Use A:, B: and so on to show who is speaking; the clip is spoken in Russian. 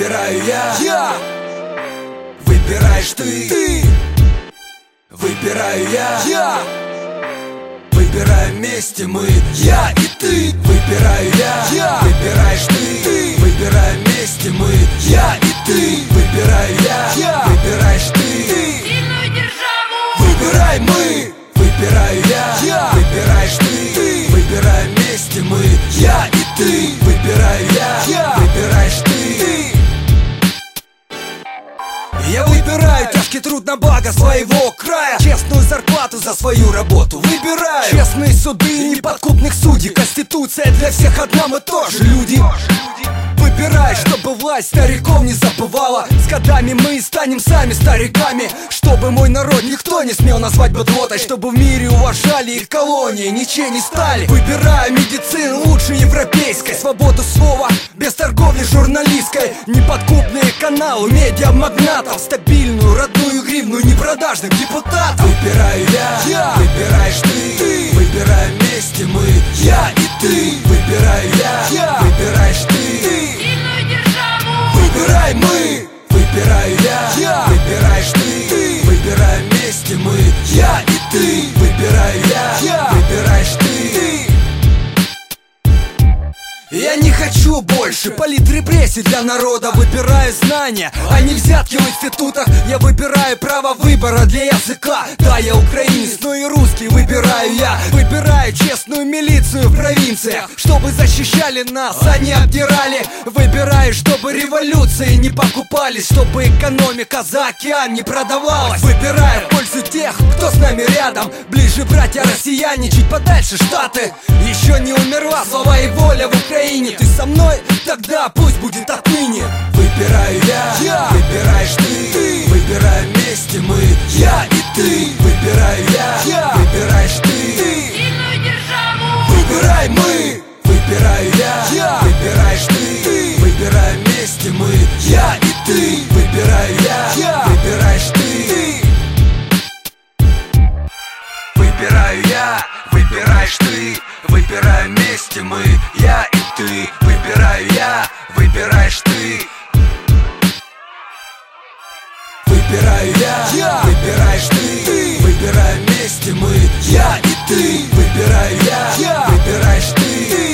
A: Выбираю я. Выбираешь ты. Выбираю я. Выбираем вместе мы, я и ты. Выбираю я. Выбираешь ты. Выбираем вместе мы, я и ты. Выбираю я. Выбираешь ты.
B: Сильную державу
A: Выбираем мы. Выбираю я. Выбираешь ты. Выбираем вместе мы, я и ты. Выбираю я. Выбираешь ты. Я выбираю тяжкий труд на благо своего края, честную зарплату за свою работу. Выбираю честные суды и неподкупных судей. Конституция для всех одна, мы тоже люди. Выбирай, чтобы власть стариков не забывала. С годами мы станем сами стариками. Чтобы мой народ никто не смел назвать быдлотой. Чтобы в мире уважали их колонии, ничем не стали. Выбираю медицину лучше европейской, свободу слова без торговли журналистской, неподкупные каналы медиамагнатов, стабильную родную гривну непродажных депутатов. Выбираю я. Выбираешь ты. Выбираем вместе мы, я и ты. Выбираю я. Выбираешь ты.
B: сильную державу
A: Выбирай мы. Выбираю я. Выбираешь ты. Выбираем вместе мы, я и ты. Выбираю я. Выбираешь ты. Я не хочу больше политрепрессий для народа. Выбираю знания, а не взятки в институтах. Я выбираю право выбора для языка. Да, я украинец, но и русский выбираю я. Выбираю честную милицию в провинциях, чтобы защищали нас, а не обдирали. Выбираю, чтобы революции не покупались, чтобы экономика за океан не продавалась. Выбираю в пользу тех, кто с нами рядом. Ближе братья россияне, чуть подальше штаты. Еще не умерла слова и воля в Украине. Ты со мной? Тогда пусть будет отныне. Выбираю я. Выбираешь ты. Выбираем вместе мы, я и ты. Выбираю я. Выбираешь ты.
B: сильную державу
A: Выбирай мы. Выбираю я. Выбираешь ты. Выбираем вместе мы, я и ты. Выбираю я. Выбираешь ты. Выбираю я. Выбираешь ты. Выбираем вместе мы, я и ты. Выбираю я. Выбираешь ты. Выбираю я. Выбираешь ты. Выбираем вместе мы, я и ты. Выбираю я. Выбираешь ты.